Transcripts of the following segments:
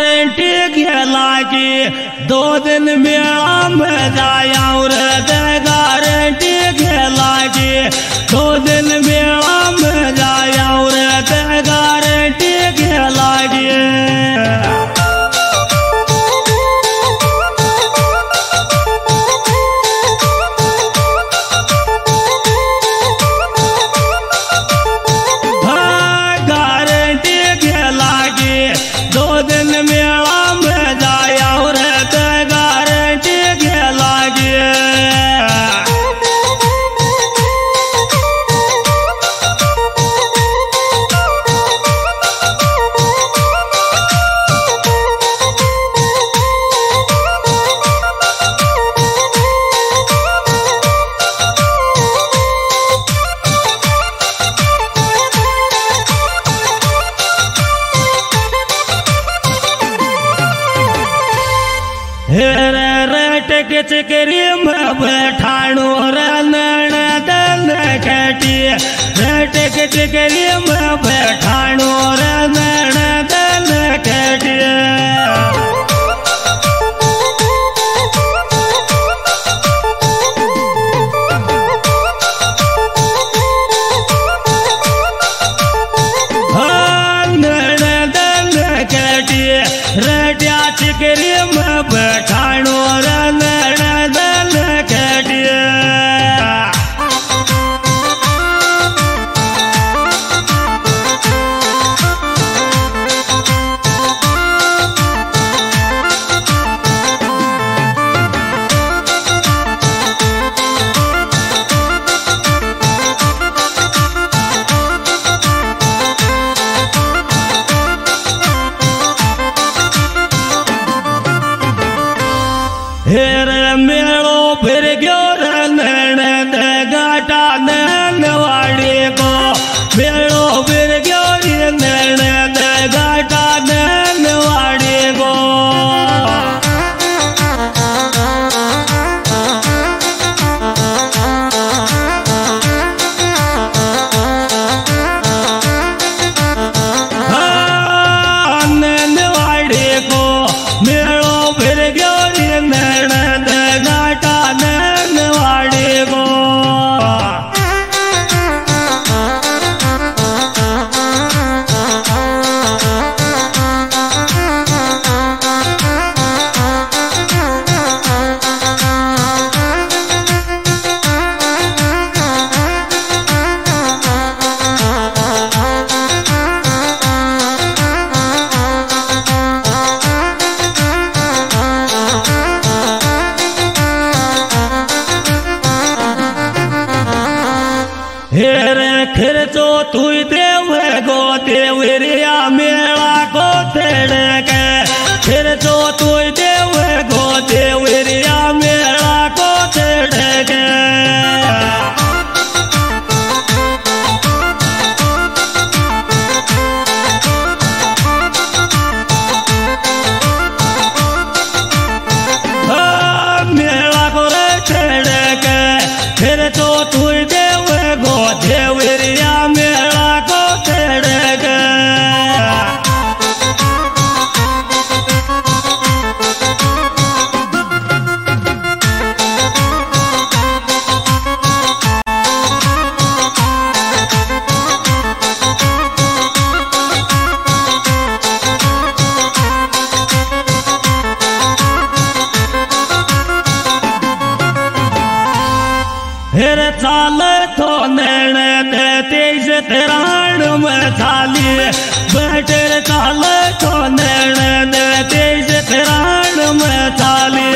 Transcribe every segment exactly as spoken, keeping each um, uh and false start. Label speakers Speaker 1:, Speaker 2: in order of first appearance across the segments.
Speaker 1: Guarantee खेला की दो दिन मेला में जाया रे गारंटी खेला की दो दिन मेला में जाया रे गारंटी खेला की टिक चिकरी में बैठाणो रनण दन खटी टिक चिकरी में बैठाणो रनण दन खटी रटिया चिकरी में बैठाणो रनण दन खटिया हेर मेलो फिर गयो रनण घाटा ननवाड़ी को मेलो फिर गयो रनण घाटा ननवाड़ी को ननवाड़ी को मेलो फिर गयो घाटा ननवाड़ी को हेर खर्चो तू देव गो देवरिया मेला को तेड़ के खर्चो तू देव गो देवरिया मेला को तेड़ के मेला को तेड़ के खर्चो तू देव गो देवरिया मेला को तेड़ के हेर चाल तो नैण तेज तेराण में थाली बैठे चाल तो नैण तेज तेराण में थाली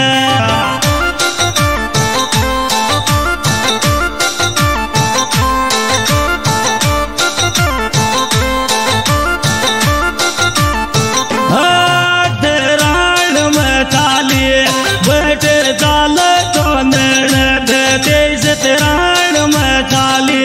Speaker 1: तेराण में थाली बैठे चाल तो नैण तेज तेराण में थाली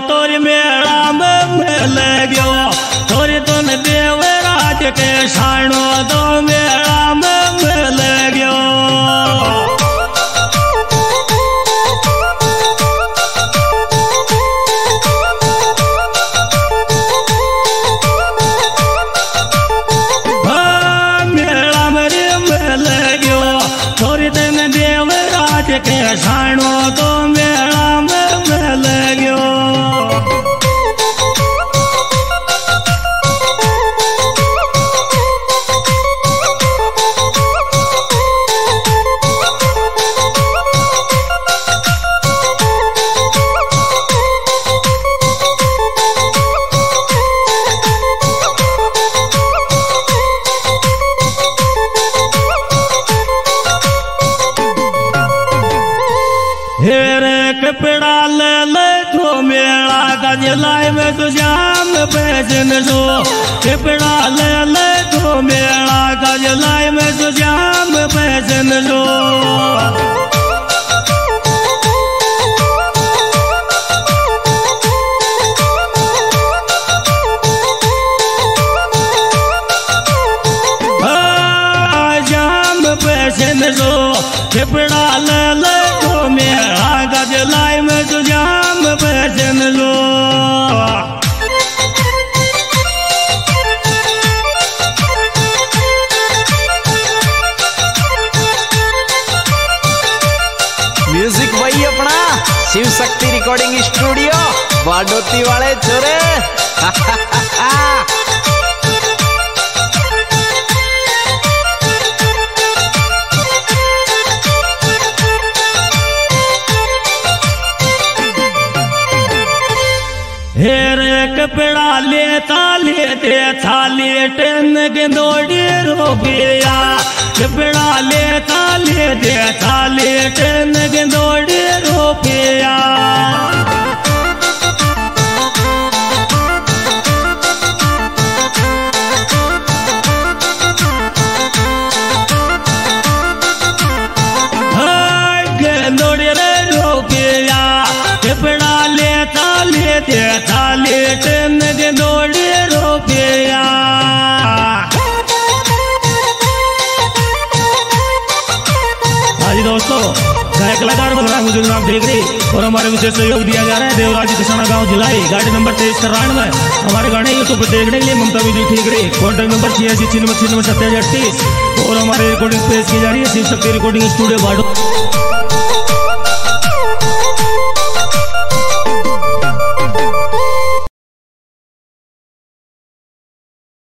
Speaker 1: तोरी मेला में मिल गयो तोरी तुन देवराज के साणो तो मेला में मिल गयो के साणो तो मेला में मिल गयो कपड़ा ले ले तो मेला गजलाई में तो जाम पैसन जो कपड़ा ले ले तो मेला गजलाई में तो जाम पैसन जो जाम पैसन जो कपड़ा ले ले तो मेला गजलाई में तो जाम पैसन लो
Speaker 2: म्यूजिक वही अपना शिव शक्ति रिकॉर्डिंग स्टूडियो बाडोती वाले छोरे
Speaker 1: हेरे कपड़ा लेता लेते थाली टेन के दौड़ी रोबिया कपड़ा लेता लेते थाली टेन के दौड़ी रोबिया दौड़ी रे रोबिया कपड़ा लेता लेते थाली टेन के दौड़ी रोपिया हाजी दोस्तों गायक कलाकार बलराम मुझे नाम ठेकरे और हमारे विशेष सहयोग दिया जा रहा है देवराज किसाना गांव भिलाई गाड़ी नंबर तेईस तिरानवे हमारे गाने यूट्यूब पर देखने के लिए ममता विजय ठेकरे कॉन्टैक्ट नंबर छियासी छिन्नवे छिन्नवे सत्ताईस अड़तीस और हमारे रिकॉर्डिंग पेश की जा रही है शिव शक्ति रिकॉर्डिंग स्टूडियो बाडो।